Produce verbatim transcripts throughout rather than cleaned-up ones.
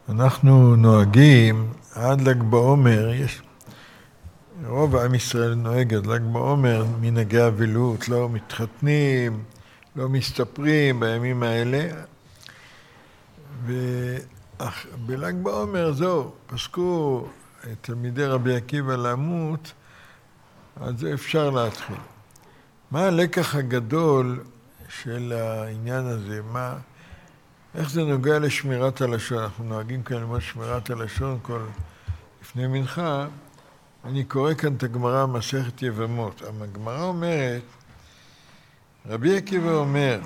אנחנו נוהגים עד ל"ג בעומר, יש רוב עם ישראל נוהג עד ל"ג בעומר מנהגי אבלות, לא מתחתנים, לא מסתפרים בימים האלה. ובל"ג בעומר זהו, פסקו תלמידי רבי עקיבא למות, אז זה אפשר להתחיל. מה הלקח הגדול של העניין הזה? מה, איך זה נוגע לשמירת הלשון? אנחנו נוהגים כאן ללמוד שמירת הלשון כל לפני מנחה. אני קורא כאן את הגמרא מסכת יבמות. הגמרא אומרת, רבי עקיבא אומר,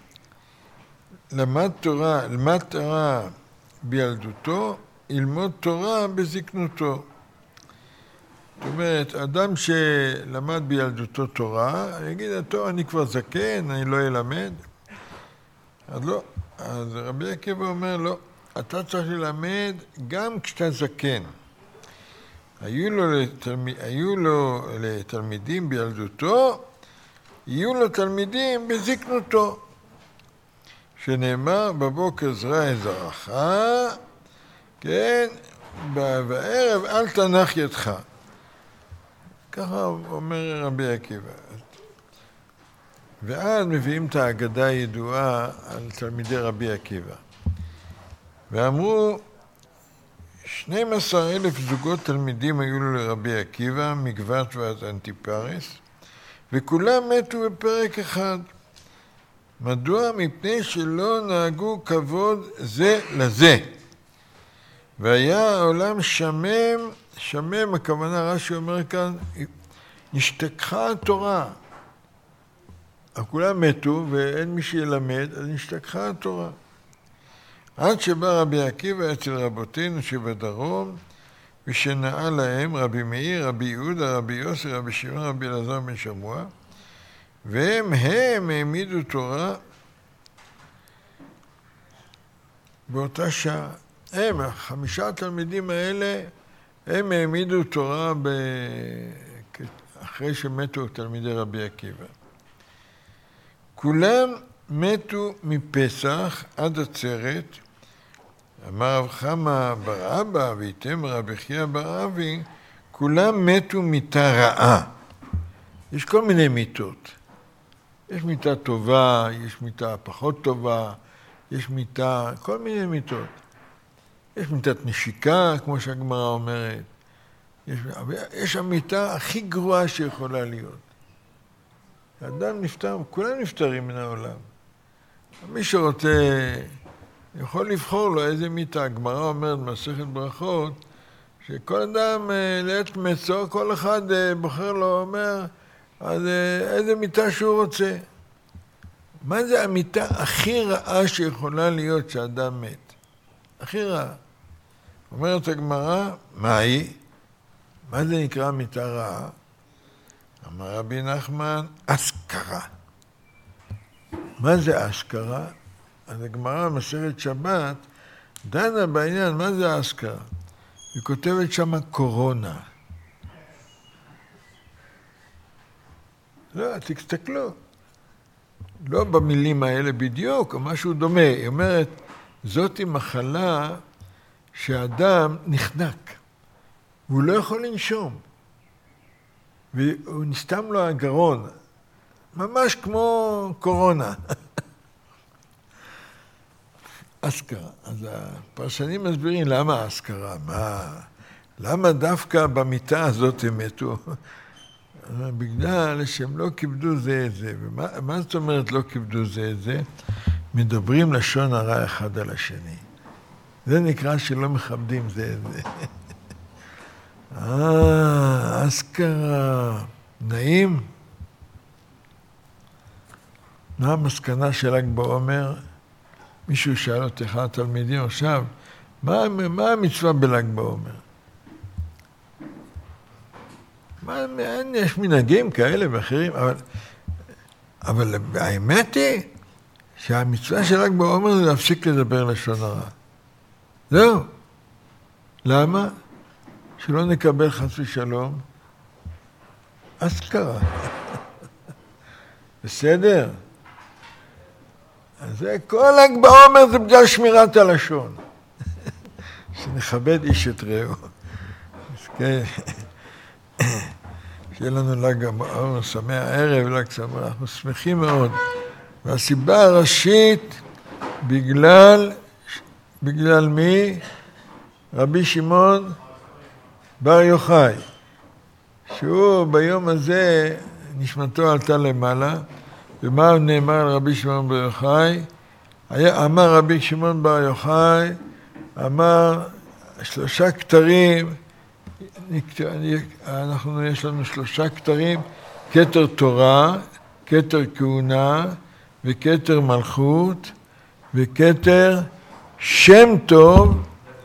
למד תורה, למד תורה בילדותו, ילמוד תורה בזקנותו. זאת אומרת, אדם שלמד בילדותו תורה, יגיד, טוב, אני כבר זקן, אני לא אלמד. אז לא, אז רבי עקיבא אומר, לא, אתה צריך ללמד גם כשאתה זקן. היו לו, לתלמיד, היו לו לתלמידים בילדותו, יהיו לו תלמידים בזקנותו. שנאמר, בבוקר זרע את זרעך, כן, בערב אל תנח ידך. ככה אומר רבי עקיבא. ואז מביאים את האגדה הידועה על תלמידי רבי עקיבא. ואמרו, שנים עשר אלף זוגות תלמידים היו לו לרבי עקיבא, מגבת ועד אנטיפרס, וכולם מתו בפרק אחד. מדוע? מפני שלא נהגו כבוד זה לזה. והיה העולם שמם, שמם, הכוונה רש"י אומר כאן, נשתכחה התורה. כולם מתו ואין מי שילמד, אז נשתכחה התורה. עד שבא רבי עקיבא אצל רבותינו שבדרום, ושנאה להם רבי מאיר, רבי יהודה, רבי יוסי, רבי שמעון, רבי אלעזר בן שמוע, והם הם העמידו תורה באותה שעה. הם, החמישה התלמידים האלה, הם העמידו תורה ב... אחרי שמתו תלמידי רבי עקיבא. כולם מתו מפסח עד עצרת. אמר רב חמא בר אבא ואיתם רבי חייא בר אבי, כולם מתו מיתה רעה. יש כל מיני מיתות. יש מיתה טובה, יש מיתה פחות טובה, יש מיתה, כל מיני מיתות. יש מיתת נשיקה, כמו שהגמרא אומרת. יש, יש המיתה הכי גרועה שיכולה להיות. האדם נפטר, כולם נפטרים מן העולם. מי שרוצה, יכול לבחור לו איזה מיתה. הגמרא אומרת במסכת ברכות, שכל אדם לעת מצוא, כל אחד בוחר לו, אומר, אז איזה מיתה שהוא רוצה. מה זה המיתה הכי רעה שיכולה להיות שאדם מת? הכי רעה. אומרת הגמרא, מה היא? מה זה נקרא מיתה רעה? אמר רבי נחמן, אזכרה. מה זה אזכרה? אז הגמרא במסכת שבת דנה בעניין, מה זה אזכרה? היא כותבת שם קורונה. לא, תסתכלו. לא במילים האלה בדיוק, או משהו דומה. היא אומרת, זאת היא מחלה שהאדם נחנק, והוא לא יכול לנשום. והוא נסתם לו הגרון, ממש כמו קורונה. אזכרה. אז הפרשנים מסבירים למה אזכרה, מה, למה דווקא במיטה הזאת הם מתו? בגלל שהם לא כיבדו זה את זה. ומה, מה זאת אומרת לא כיבדו זה את זה? מדברים לשון הרע אחד על השני. זה נקרא שלא מכבדים זה את זה. אה, אזכרה. נעים? מה המסקנה של ל"ג בעומר? מישהו שאל אותי אחד התלמידים עכשיו, מה, מה המצווה בל"ג בעומר? מה, יש מנהגים כאלה ואחרים, אבל, אבל האמת היא שהמצווה של ל"ג בעומר זה להפסיק לדבר לשון הרע. זהו. למה? שלא נקבל חס ושלום. אזכרה. בסדר? אז זה כל ל"ג בעומר זה בגלל שמירת הלשון. שנכבד איש את רעהו. אז כן, שיהיה לנו ל"ג בעומר שמח, ערב ל"ג שמח, אנחנו שמחים מאוד. והסיבה הראשית, בגלל, בגלל מי? רבי שמעון בר יוחאי, שהוא ביום הזה נשמתו עלתה למעלה, ומה נאמר על רבי שמעון בר יוחאי? אמר רבי שמעון בר יוחאי, אמר שלושה כתרים, אנחנו יש לנו שלושה כתרים, כתר תורה, כתר כהונה וכתר מלכות וכתר שם טוב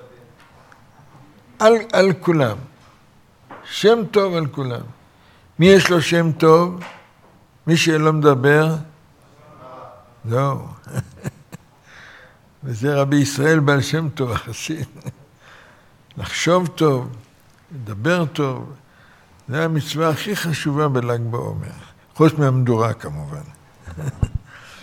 על, על כולם. שם טוב על כולם. מי יש לו שם טוב? מי שלא מדבר? זהו. וזה רבי ישראל בעל שם טוב, החסיד. לחשוב טוב, לדבר טוב, זה המצווה הכי חשובה בל"ג בעומר. חוץ מהמדורה כמובן.